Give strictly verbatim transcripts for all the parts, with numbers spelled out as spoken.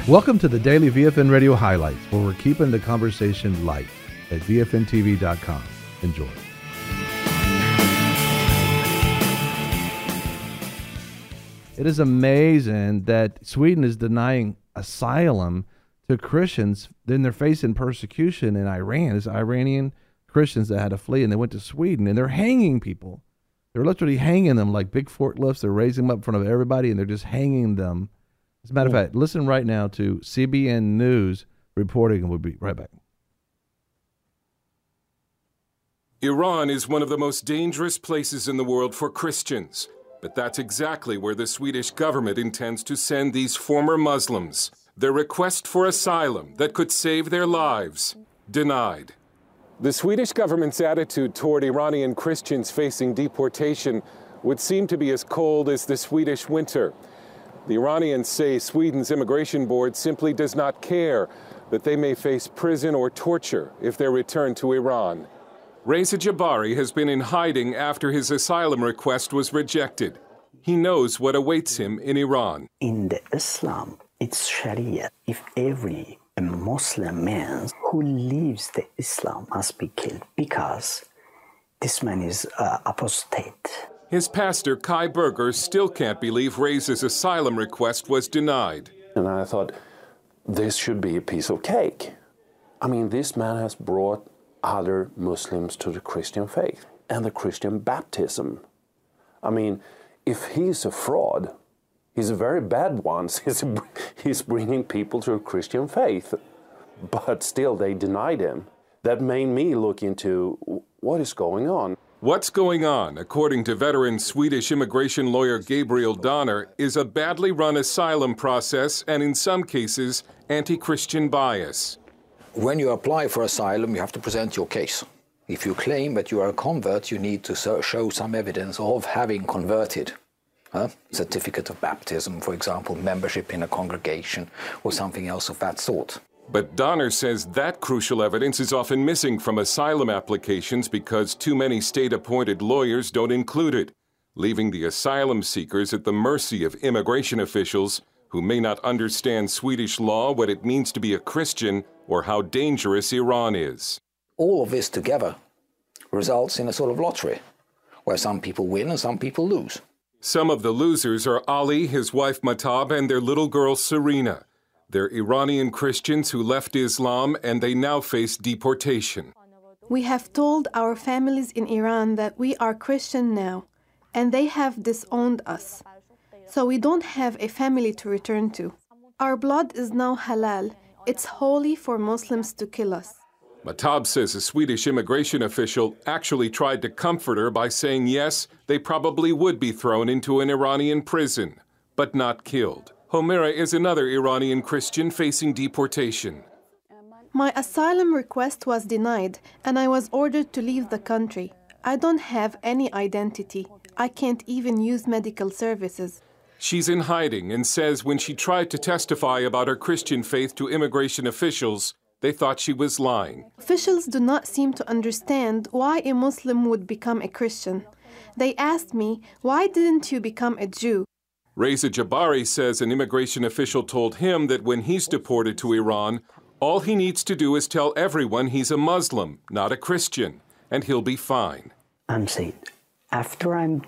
Welcome to the Daily V F N Radio Highlights, where we're keeping the conversation light at V F N T V dot com. Enjoy. It is amazing that Sweden is denying asylum to Christians. Then they're facing persecution in Iran. It's Iranian Christians that had to flee, and they went to Sweden, and they're hanging people. They're literally hanging them like big forklifts. They're raising them up in front of everybody, and they're just hanging them. As a matter of fact, listen right now to C B N News reporting, and we'll be right back. Iran is one of the most dangerous places in the world for Christians, but that's exactly where the Swedish government intends to send these former Muslims. Their request for asylum that could save their lives, denied. The Swedish government's attitude toward Iranian Christians facing deportation would seem to be as cold as the Swedish winter. The Iranians say Sweden's immigration board simply does not care that they may face prison or torture if they're returned to Iran. Reza Jabari has been in hiding after his asylum request was rejected. He knows what awaits him in Iran. In the Islam, it's Sharia. If every Muslim man who leaves the Islam must be killed because this man is uh, apostate. His pastor, Kai Berger, still can't believe Reza's asylum request was denied. And I thought, this should be a piece of cake. I mean, this man has brought other Muslims to the Christian faith and the Christian baptism. I mean, if he's a fraud, he's a very bad one. He's, he's bringing people to a Christian faith. But still, they denied him. That made me look into what is going on. What's going on, according to veteran Swedish immigration lawyer Gabriel Donner, is a badly run asylum process and, in some cases, anti-Christian bias. When you apply for asylum, you have to present your case. If you claim that you are a convert, you need to show some evidence of having converted. Huh? Certificate of baptism, for example, membership in a congregation, or something else of that sort. But Donner says that crucial evidence is often missing from asylum applications because too many state-appointed lawyers don't include it, leaving the asylum seekers at the mercy of immigration officials who may not understand Swedish law, what it means to be a Christian, or how dangerous Iran is. All of this together results in a sort of lottery, where some people win and some people lose. Some of the losers are Ali, his wife Mahtab, and their little girl Serena. They're Iranian Christians who left Islam, and they now face deportation. We have told our families in Iran that we are Christian now, and they have disowned us. So we don't have a family to return to. Our blood is now halal. It's holy for Muslims to kill us. Mahtab says a Swedish immigration official actually tried to comfort her by saying yes, they probably would be thrown into an Iranian prison, but not killed. Homera is another Iranian Christian facing deportation. My asylum request was denied, and I was ordered to leave the country. I don't have any identity. I can't even use medical services. She's in hiding and says when she tried to testify about her Christian faith to immigration officials, they thought she was lying. Officials do not seem to understand why a Muslim would become a Christian. They asked me, why didn't you become a Jew? Reza Jabari says an immigration official told him that when he's deported to Iran, all he needs to do is tell everyone he's a Muslim, not a Christian, and he'll be fine. I'm saying, after I'm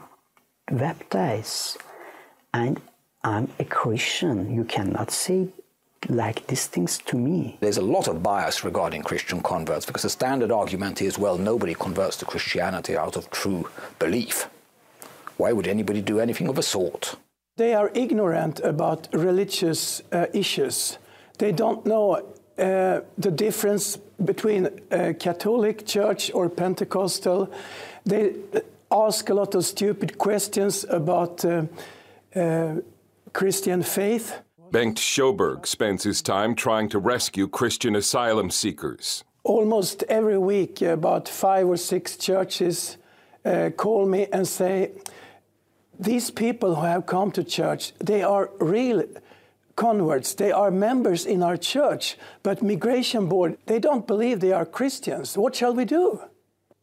baptized and I'm a Christian, you cannot say like these things to me. There's a lot of bias regarding Christian converts because the standard argument is, well, nobody converts to Christianity out of true belief. Why would anybody do anything of the sort? They are ignorant about religious uh, issues. They don't know uh, the difference between a Catholic church or Pentecostal. They ask a lot of stupid questions about uh, uh, Christian faith. Bengt Sjöberg spends his time trying to rescue Christian asylum seekers. Almost every week, about five or six churches uh, call me and say, these people who have come to church, they are real converts. They are members in our church. But Migration Board, they don't believe they are Christians. What shall we do?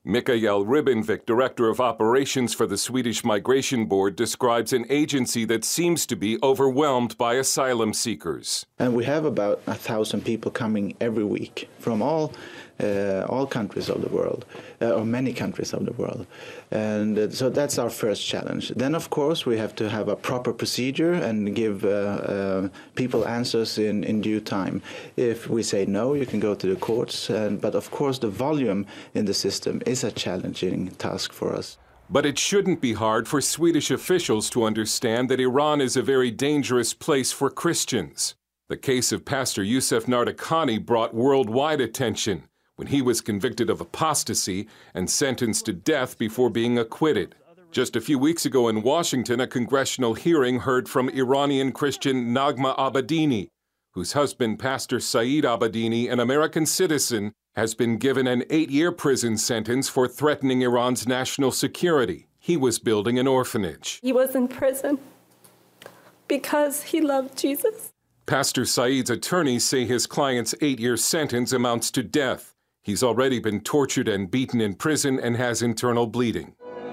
Mikael Ribbenvik, Director of Operations for the Swedish Migration Board, describes an agency that seems to be overwhelmed by asylum seekers. And we have about a thousand people coming every week from all uh, all countries of the world, uh, or many countries of the world. And uh, so that's our first challenge. Then, of course, we have to have a proper procedure and give uh, uh, people answers in, in due time. If we say no, you can go to the courts. And, but, of course, the volume in the system is a challenging task for us. But it shouldn't be hard for Swedish officials to understand that Iran is a very dangerous place for Christians. The case of Pastor Youssef Nardakani brought worldwide attention when he was convicted of apostasy and sentenced to death before being acquitted. Just a few weeks ago in Washington, a congressional hearing heard from Iranian Christian Nagma Abadini, whose husband, Pastor Saeed Abadini, an American citizen, has been given an eight-year prison sentence for threatening Iran's national security. He was building an orphanage. He was in prison because he loved Jesus. Pastor Saeed's attorneys say his client's eight-year sentence amounts to death. He's already been tortured and beaten in prison and has internal bleeding.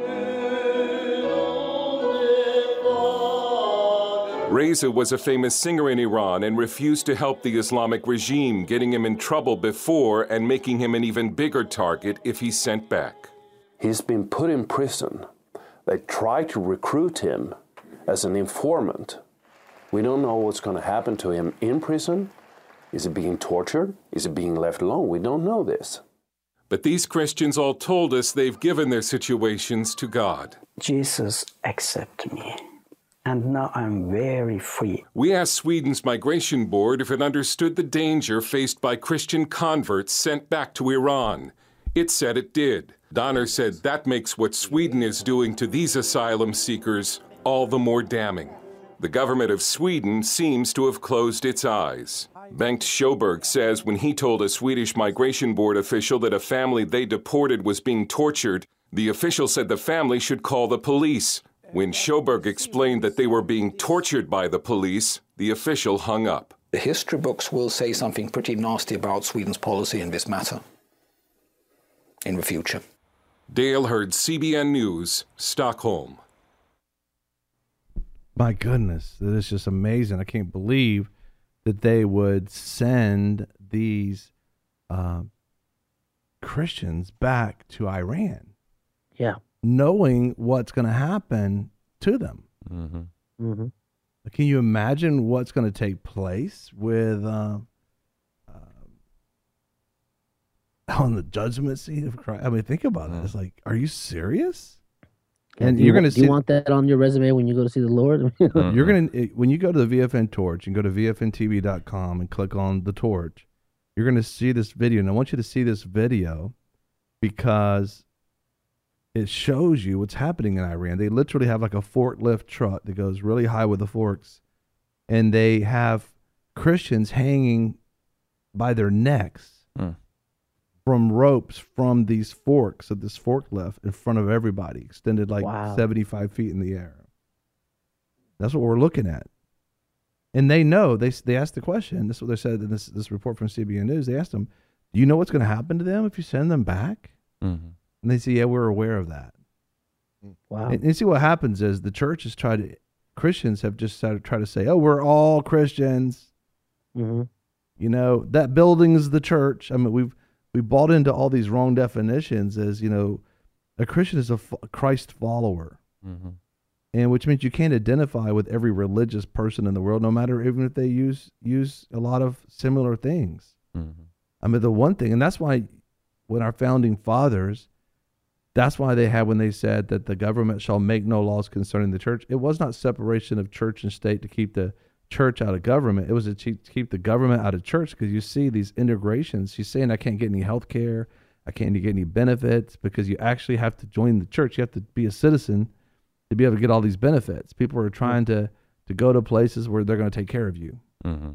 Reza was a famous singer in Iran and refused to help the Islamic regime, getting him in trouble before and making him an even bigger target if he's sent back. He's been put in prison. They try to recruit him as an informant. We don't know what's going to happen to him in prison. Is he being tortured? Is he being left alone? We don't know this. But these Christians all told us they've given their situations to God. Jesus accepted me, and now I'm very free. We asked Sweden's Migration Board if it understood the danger faced by Christian converts sent back to Iran. It said it did. Donner said that makes what Sweden is doing to these asylum seekers all the more damning. The government of Sweden seems to have closed its eyes. Bengt Sjöberg says when he told a Swedish Migration Board official that a family they deported was being tortured, the official said the family should call the police. When Sjöberg explained that they were being tortured by the police, the official hung up. The history books will say something pretty nasty about Sweden's policy in this matter in the future. Dale Hurd, C B N News, Stockholm. My goodness, that is just amazing. I can't believe that they would send these uh, Christians back to Iran. Yeah. Knowing what's going to happen to them. Mm-hmm. Mm-hmm. Can you imagine what's going to take place with uh, uh, on the judgment seat of Christ? I mean, think about mm-hmm. it. It's like, are you serious? Yeah, and you're going to see. Do you want that on your resume when you go to see the Lord? mm-hmm. You're going to when you go to the V F N Torch and go to V F N T V dot com and click on the Torch. You're going to see this video, and I want you to see this video because it shows you what's happening in Iran. They literally have like a forklift truck that goes really high with the forks, and they have Christians hanging by their necks mm. from ropes from these forks of this forklift in front of everybody, extended like wow. seventy-five feet in the air. That's what we're looking at. And they know, they they asked the question, this is what they said in this, this report from C B N News, they asked them, do you know what's going to happen to them if you send them back? Mm-hmm. And they say, yeah, we're aware of that. Wow. And, and see what happens is the churches try to, Christians have just started to try to say, oh, we're all Christians. Mm-hmm. You know, that building's the church. I mean, we've we bought into all these wrong definitions as, you know, a Christian is a, a Christ follower. Mm-hmm. And which means you can't identify with every religious person in the world, no matter even if they use use a lot of similar things. Mm-hmm. I mean, the one thing, and that's why when our founding fathers, that's why they had when they said that the government shall make no laws concerning the church. It was not separation of church and state to keep the church out of government. It was to keep the government out of church, because you see these integrations. She's saying I can't get any health care, I can't get any benefits, because you actually have to join the church. You have to be a citizen to be able to get all these benefits. People are trying to, to go to places where they're going to take care of you. Mm-hmm.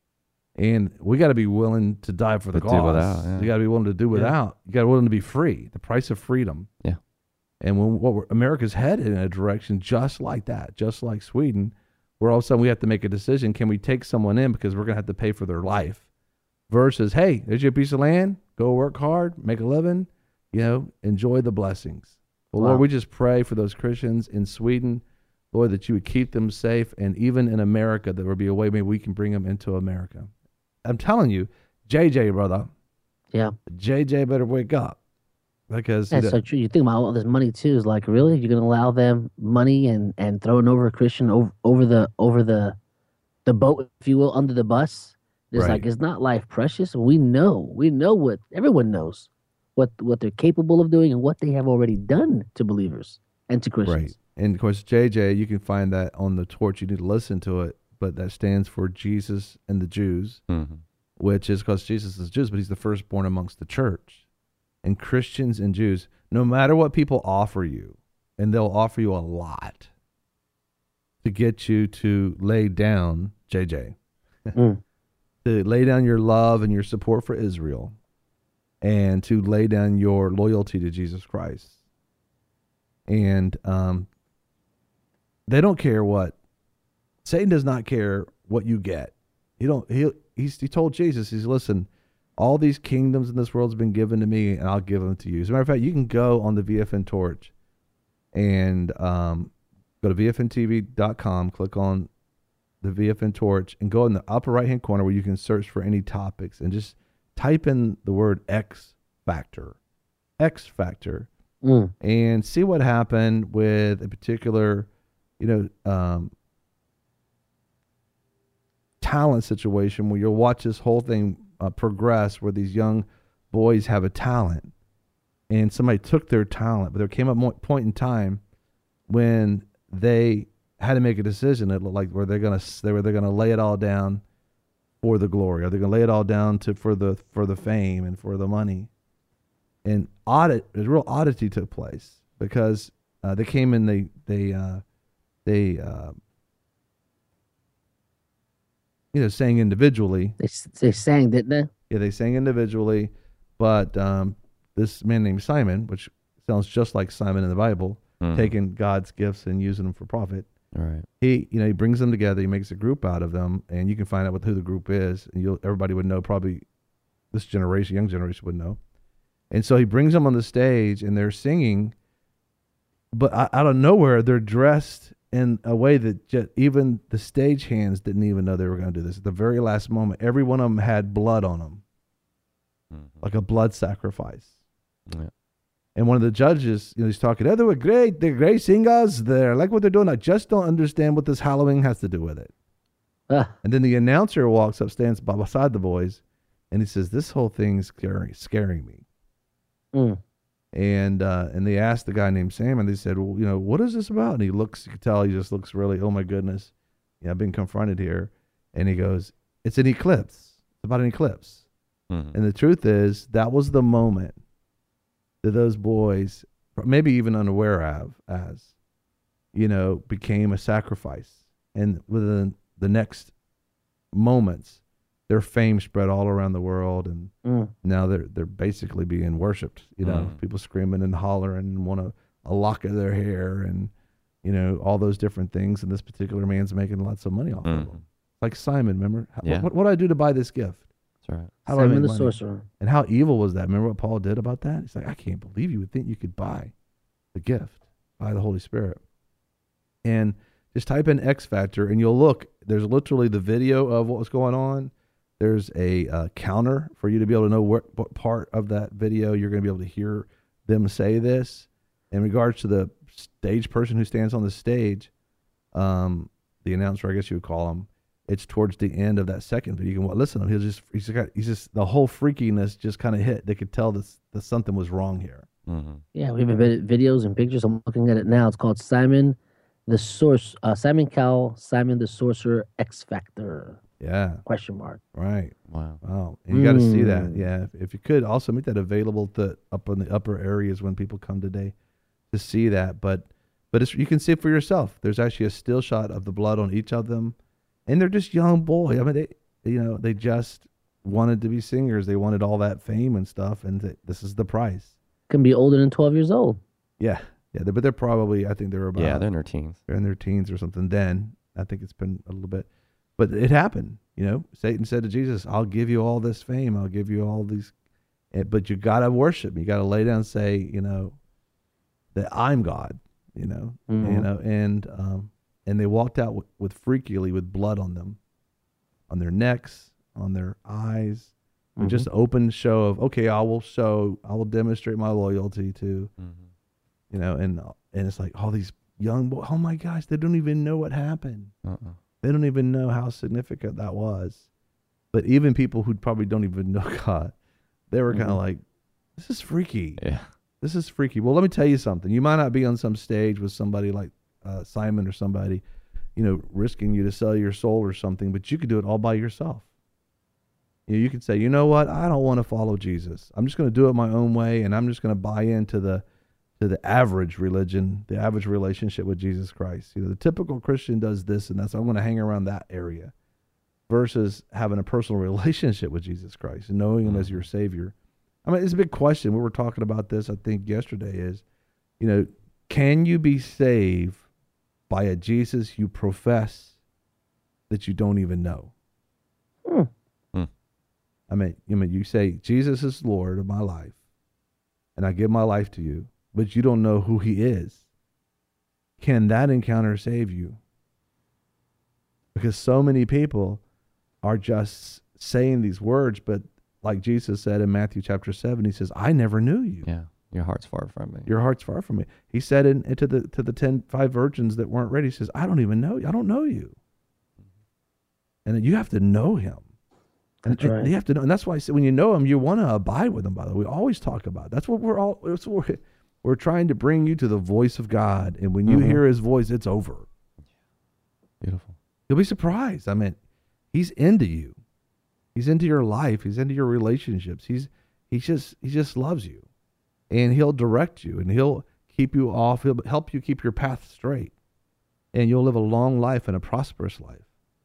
And we got to be willing to die for the But cause. do without, yeah. You got to be willing to do without. You got to be willing to be free. The price of freedom. Yeah. And when what we're, America's headed in a direction just like that, just like Sweden, where all of a sudden we have to make a decision. Can we take someone in because we're going to have to pay for their life? Versus, hey, there's your piece of land. Go work hard, make a living. you know, enjoy the blessings. Well, Wow. Lord, we just pray for those Christians in Sweden, Lord, that you would keep them safe, and even in America, there would be a way maybe we can bring them into America. I'm telling you, J J, brother. Yeah. J J better wake up, because That's so true. You think about all this money too. Is like, really, you're gonna allow them money and and throwing over a Christian over over the over the the boat, if you will, under the bus? It's Right. like, it's not life precious. We know, we know what everyone knows, what what they're capable of doing and what they have already done to believers and to Christians. Right. And of course, J J, you can find that on the Torch. You need to listen to it, but that stands for Jesus and the Jews, Mm-hmm. which is because Jesus is Jews, but he's the firstborn amongst the church. And Christians and Jews, no matter what people offer you, and they'll offer you a lot to get you to lay down, J J, Mm. to lay down your love and your support for Israel, and to lay down your loyalty to Jesus Christ. And um, they don't care what, Satan does not care what you get. He don't. He he's, he told Jesus, he's listen, all these kingdoms in this world has been given to me, and I'll give them to you. As a matter of fact, you can go on the V F N Torch and um, go to V F N T V dot com, click on the V F N Torch, and go in the upper right hand corner where you can search for any topics, and just type in the word X Factor, X Factor, Mm. and see what happened with a particular, you know, um, talent situation where you'll watch this whole thing uh, progress, where these young boys have a talent, and somebody took their talent, but there came a mo- point in time when they had to make a decision. It looked like where they're gonna they were they're gonna lay it all down for the glory, or they're gonna lay it all down to for the for the fame and for the money. And audit, a real oddity took place, because uh, they came in, they they uh, they uh, you know sang individually. They s- they sang, didn't they? Yeah, they sang individually, but um, this man named Simon, which sounds just like Simon in the Bible, Mhm. taking God's gifts and using them for profit. All right. He, you know, he brings them together. He makes a group out of them, and you can find out what who the group is, and you'll everybody would know. Probably this generation, young generation, would know. And so he brings them on the stage, and they're singing, but out of nowhere, they're dressed in a way that just, even the stage hands didn't even know they were going to do this. At the very last moment, every one of them had blood on them, Mm-hmm. like a blood sacrifice. Yeah. And one of the judges, you know, he's talking, oh, they were great. They're great singers. They're like what they're doing. I just don't understand what this Halloween has to do with it. Ah. And then the announcer walks up, stands by beside the boys, and he says, this whole thing's scaring, scaring me. Mm. And uh, and they asked the guy named Sam, and they said, well, you know, what is this about? And he looks, you can tell he just looks really, oh my goodness, yeah, I've been confronted here. And he goes, it's an eclipse. It's about an eclipse. Mhm. And the truth is, that was the moment that those boys, maybe even unaware of, as, you know, became a sacrifice. And within the next moments, their fame spread all around the world, and Mm. now they're they're basically being worshipped. You know, Mm. people screaming and hollering and want a, a lock of their hair, and you know all those different things. And this particular man's making lots of money off of Mhm. them. Like Simon, remember? How- Yeah. What, what do I do to buy this gift? That's right. How do I Simon make the money? sorcerer. And how evil was that? Remember what Paul did about that? He's like, I can't believe you would think you could buy the gift by the Holy Spirit. And just type in X Factor, and you'll look. There's literally the video of what was going on. There's a uh, counter for you to be able to know what, what part of that video you're going to be able to hear them say this. In regards to the stage person who stands on the stage, um, the announcer, I guess you would call him, it's towards the end of that second video. You can listen to him. He'll just, he's got, he's just, the whole freakiness just kind of hit. They could tell that, that something was wrong here. Mm-hmm. Yeah, we have a bit videos and pictures. I'm looking at it now. It's called Simon the Source, uh, Simon Cowell, Simon the Sorcerer X Factor. Yeah. Question mark. Right. Wow. Wow. And you got to see that. Mm. Yeah. If, if you could also make that available to up in the upper areas when people come today to see that. But, but it's, you can see it for yourself. There's actually a still shot of the blood on each of them. And they're just young boys. I mean, they, you know, they just wanted to be singers. They wanted all that fame and stuff. And th- this is the price. Can be older than twelve years old. Yeah. Yeah. They, but they're probably, I think they're about, Yeah, they're in their teens. They're in their teens or something. Then I think it's been a little bit, but it happened. You know, Satan said to Jesus, I'll give you all this fame. I'll give you all these. And, but you got to worship me. You got to lay down and say, you know, that I'm God, you know, Mhm. you know, and, um, and they walked out with, with freakily with blood on them, on their necks, on their eyes, Mhm. just open show of, okay, I will show, I will demonstrate my loyalty to, you know, and, and it's like all these young boys, oh my gosh, they don't even know what happened. Uh-uh. They don't even know how significant that was. But even people who probably don't even know God, they were kind of Mhm. like, this is freaky. Yeah. This is freaky. Well, let me tell you something. You might not be on some stage with somebody like uh, Simon or somebody, you know, risking you to sell your soul or something, but you could do it all by yourself. You know, you could say, you know what? I don't want to follow Jesus. I'm just going to do it my own way, and I'm just going to buy into the to the average religion, the average relationship with Jesus Christ. You know, the typical Christian does this, and that's I'm going to hang around that area, versus having a personal relationship with Jesus Christ and knowing Him as your Savior. I mean, it's a big question. We were talking about this, I think, yesterday. Is, you know, can you be saved by a Jesus you profess that you don't even know? Hmm. Hmm. I mean, I mean, you say Jesus is Lord of my life, and I give my life to you, but you don't know who He is. Can that encounter save you? Because so many people are just saying these words, but like Jesus said in Matthew chapter seven, He says, I never knew you. Yeah. Your heart's far from me. Your heart's far from me. He said in, to the to the ten, five virgins that weren't ready, He says, I don't even know you. I don't know you. And you have to know Him. And, That's right. and you have to know, and that's why I say when you know Him, you want to abide with Him. By the way, we always talk about. That's what we're all. That's what we're, we're trying to bring you to the voice of God, and when you Mhm. hear His voice, it's over. Beautiful. You'll be surprised. I mean, He's into you. He's into your life. He's into your relationships. He's he just he just loves you, and He'll direct you, and He'll keep you off. He'll help you keep your path straight, and you'll live a long life and a prosperous life.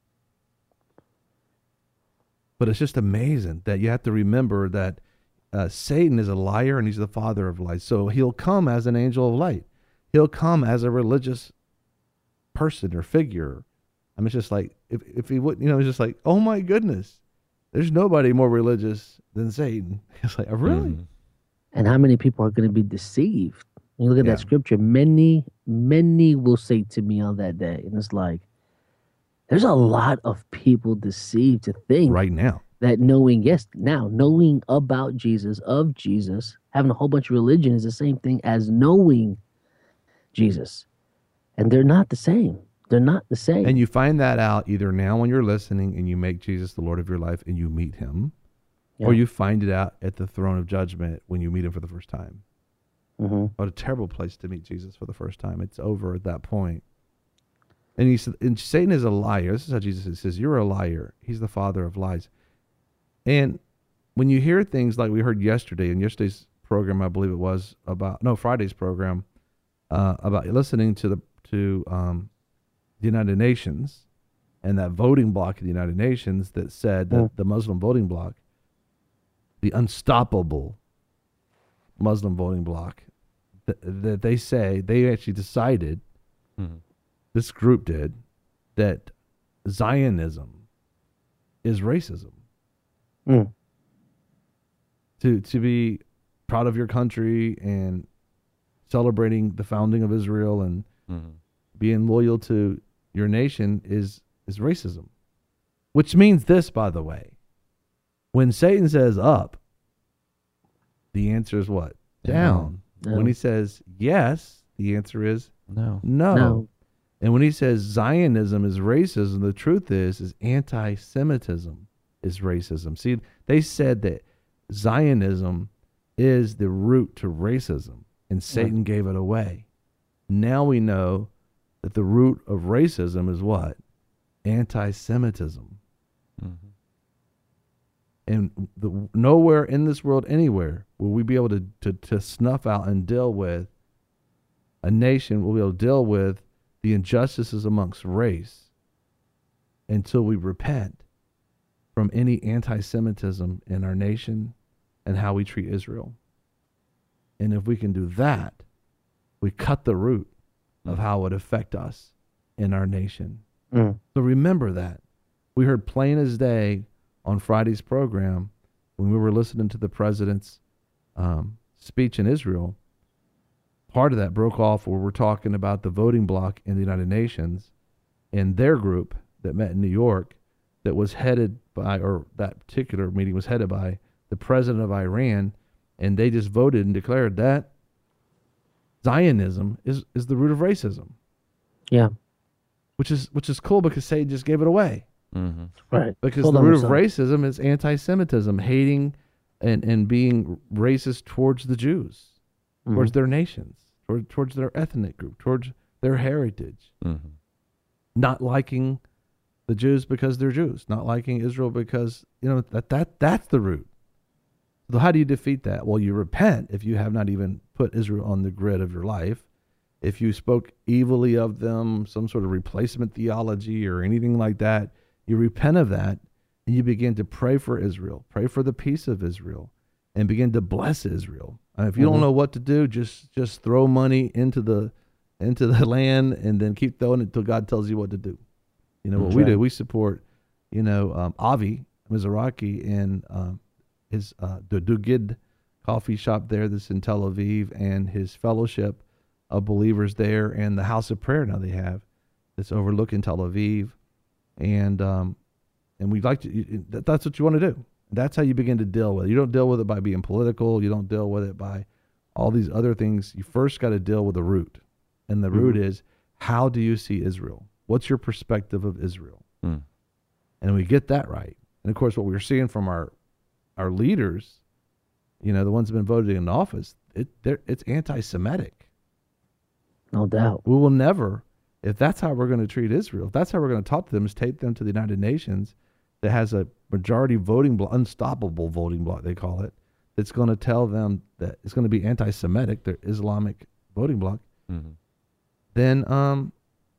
But it's just amazing that you have to remember that uh, Satan is a liar and he's the father of lies. So he'll come as an angel of light. He'll come as a religious person or figure. I mean, it's just like, if, if he would, you know, it's just like, oh my goodness, there's nobody more religious than Satan. It's like, oh, really? Mhm. And how many people are going to be deceived? When you look at Yeah. that scripture, many, many will say to me on that day. And it's like, there's a lot of people deceived to think Right now. that knowing, yes, now knowing about Jesus, of Jesus, having a whole bunch of religion is the same thing as knowing Jesus. And they're not the same. They're not the same. And you find that out either now when you're listening and you make Jesus the Lord of your life and you meet Him, Yeah. or you find it out at the throne of judgment when you meet Him for the first time. hmm What a terrible place to meet Jesus for the first time. It's over at that point. And he said, and Satan is a liar. This is how Jesus says, you're a liar. He's the father of lies. And when you hear things like we heard yesterday, in yesterday's program, I believe it was about, no, Friday's program, uh, about listening to the, to um, the United Nations and that voting bloc of the United Nations that said that Mm. the Muslim voting bloc, the unstoppable Muslim voting bloc, th- that they say they actually decided, Mhm. this group did, that Zionism is racism. Mm. To to be proud of your country and celebrating the founding of Israel and Mhm. being loyal to your nation is is racism. Which means this, by the way. When Satan says up, the answer is what? Down. Down. When he says yes, the answer is No. no. No. And when he says Zionism is racism, the truth is, is anti-Semitism is racism. See, they said that Zionism is the root to racism, and Satan gave it away. Now we know that the root of racism is what? Anti-Semitism. Mhm. And the, nowhere in this world, anywhere, will we be able to, to, to snuff out and deal with a nation, will be able to deal with the injustices amongst race until we repent from any anti-Semitism in our nation and how we treat Israel. And if we can do that, we cut the root of how it would affect us in our nation. Mm. So remember that. We heard plain as day on Friday's program when we were listening to the president's um, speech in Israel, part of that broke off where we're talking about the voting bloc in the United Nations and their group that met in New York that was headed by, or that particular meeting was headed by the president of Iran, and they just voted and declared that Zionism is, is the root of racism. Yeah. Which is which is cool because Satan just gave it away. Mm-hmm. Right. Because Hold the on, root of son. racism is anti-Semitism, hating and, and being racist towards the Jews, Mhm. towards their nations, toward, towards their ethnic group, towards their heritage. Mm-hmm. Not liking the Jews because they're Jews, not liking Israel because, you know, that, that that's the root. So how do you defeat that? Well, you repent if you have not even put Israel on the grid of your life. If you spoke evilly of them, some sort of replacement theology or anything like that, you repent of that and you begin to pray for Israel, pray for the peace of Israel, and begin to bless Israel. And if you Mhm. don't know what to do, just just throw money into the into the land and then keep throwing it until God tells you what to do. You know what That's we right. do? We support, you know, um, Avi Mizrahi and um, his uh, the Dugid coffee shop there that's in Tel Aviv, and his fellowship of believers there, and the house of prayer now they have that's overlooking Tel Aviv, and um, and we'd like to. you- that- That's what you want to do. That's how you begin to deal with it. You don't deal with it by being political. You don't deal with it by all these other things. You first got to deal with the root, and the root Mhm. is, how do you see Israel? What's your perspective of Israel? Mm. And we get that right. And of course, what we're seeing from our our leaders, you know, the ones that have been voted in office, it they're- it's anti-Semitic. No doubt. We will never, if that's how we're going to treat Israel, if that's how we're going to talk to them, is take them to the United Nations that has a majority voting bloc, unstoppable voting bloc, they call it, that's going to tell them that it's going to be anti-Semitic, their Islamic voting bloc, Mhm. then um,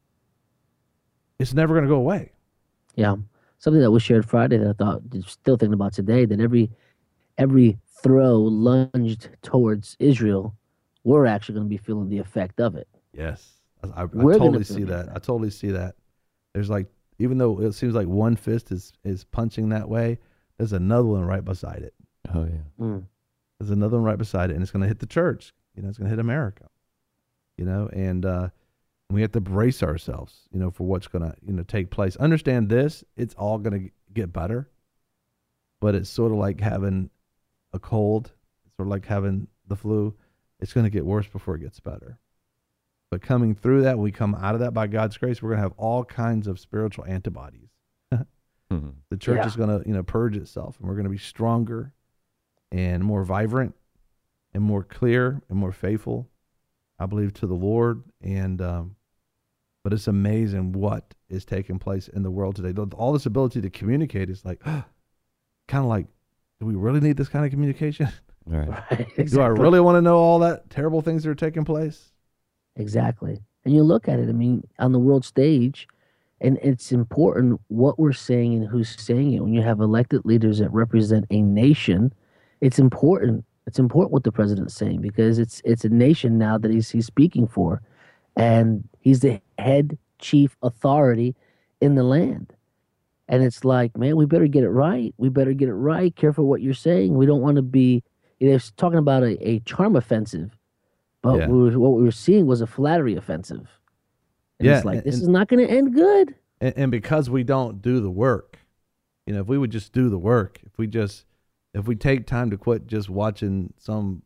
it's never going to go away. Yeah. Something that was shared Friday that I thought, still thinking about today, that every every throw lunged towards Israel, we're actually going to be feeling the effect of it. Yes. I, I, I We're gonna totally feel see the that. I totally see that. There's like, even though it seems like one fist is, is punching that way, there's another one right beside it. Oh yeah. Mm. There's another one right beside it, and it's going to hit the church. You know, it's going to hit America. You know, and uh, we have to brace ourselves, you know, for what's going to, you know, take place. Understand this, it's all going to get better, but it's sort of like having a cold. It's sort of like having the flu. It's going to get worse before it gets better. But coming through that, when we come out of that by God's grace, we're going to have all kinds of spiritual antibodies. Mhm. The church Yeah. is going to, you know, purge itself, and we're going to be stronger and more vibrant and more clear and more faithful, I believe, to the Lord. And um, but it's amazing what is taking place in the world today. All this ability to communicate is like, kind of like, do we really need this kind of communication? All right. Right. Do I Exactly. really want to know all that terrible things that are taking place? Exactly. And you look at it, I mean, on the world stage, and it's important what we're saying and who's saying it. When you have elected leaders that represent a nation, it's important. It's important what the president's saying, because it's it's a nation now that he's he's speaking for. And he's the head chief authority in the land. And it's like, man, we better get it right. We better get it right. Careful what you're saying. We don't want to be, you know, it's talking about a, a charm offensive. But Yeah. we were, what we were seeing was a flattery offensive. And Yeah, it's like, and- this and- is not going to end good. And, and because we don't do the work, you know, if we would just do the work, if we just, if we take time to quit just watching some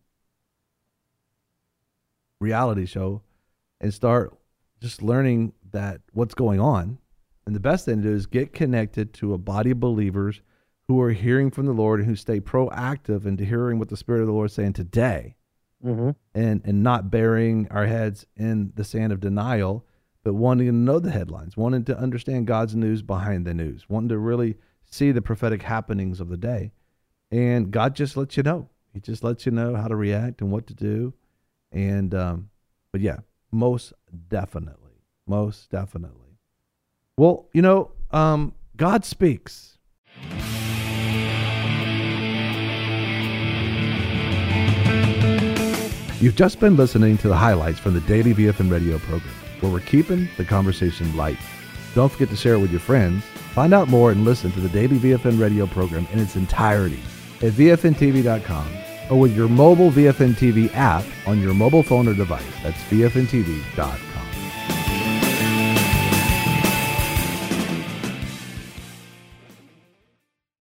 reality show and start just learning that what's going on, and the best thing to do is get connected to a body of believers who are hearing from the Lord and who stay proactive into hearing what the Spirit of the Lord is saying today. Mm-hmm. and and not burying our heads in the sand of denial, but wanting to know the headlines, wanting to understand God's news behind the news, wanting to really see the prophetic happenings of the day. And God just lets you know. He just lets you know how to react and what to do. And, um, but yeah, most definitely, most definitely. Well, you know, um, God speaks. You've just been listening to the highlights from the Daily V F N radio program, where we're keeping the conversation light. Don't forget to share it with your friends. Find out more and listen to the Daily V F N radio program in its entirety at V F N T V dot com or with your mobile V F N T V app on your mobile phone or device. That's V F N T V dot com.